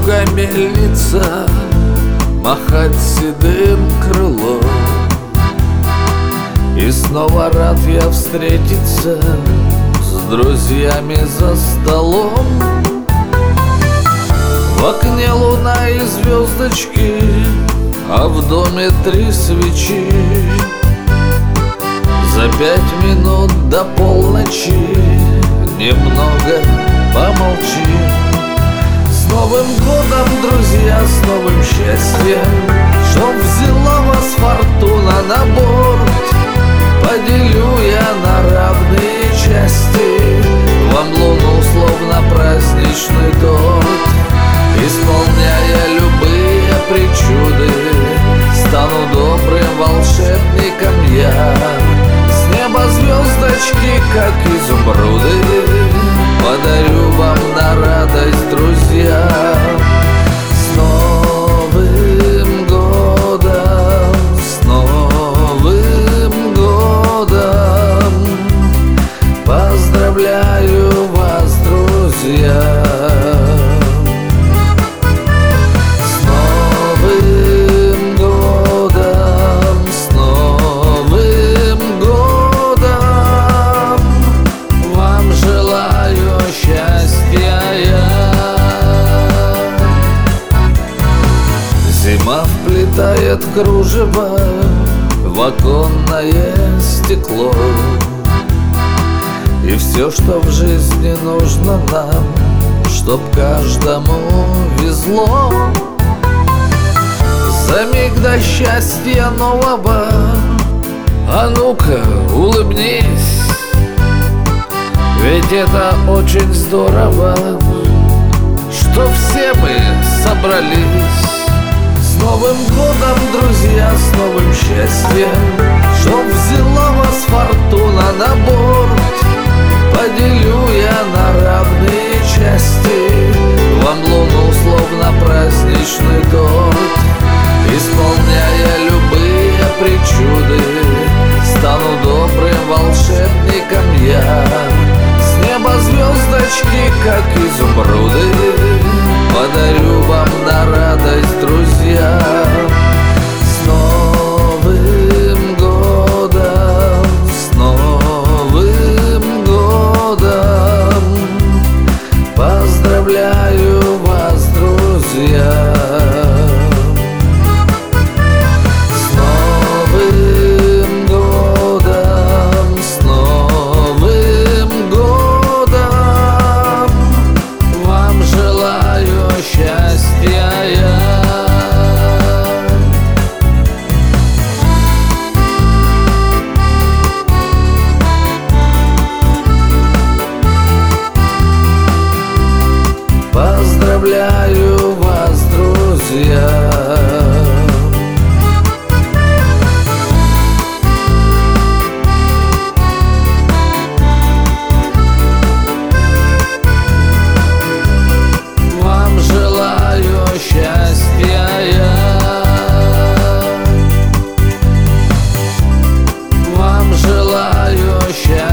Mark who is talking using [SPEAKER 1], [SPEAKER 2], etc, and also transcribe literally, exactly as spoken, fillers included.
[SPEAKER 1] немного мельница махать седым крылом. И снова рад я встретиться с друзьями за столом. В окне луна и звездочки, а в доме три свечи. За пять минут до полночи немного помолчи. С Новым годом, друзья, с новым счастьем, чтоб взяла вас фортуна на борт. Поделю я на равные части вам луну, словно праздничный торт. Исполняя любые причуды, стану добрым волшебником я. С неба звездочки, как изумруды, подарю вам на радость, друзья. С Новым годом, с Новым годом, поздравляю вас, друзья. Зима вплетает кружево в оконное стекло, и все, что в жизни нужно нам, чтоб каждому везло. За миг до счастья нового, а ну-ка улыбнись, ведь это очень здорово, что все мы собрались. С Новым годом, друзья, с новым счастьем, чтоб взяла вас фортуна на борт. Поделю я на равные части вам луну, словно праздничный торт. Исполняя любые причуды, стану добрым волшебником я. С неба звездочки, как изумруды, подарю вам на радость, друзья. С Новым годом, с Новым годом, поздравляю вас, друзья. С Новым годом, с Новым годом, вам желаю счастья я. Поздравляю вас, друзья. Вам желаю счастья я. Вам желаю счастья.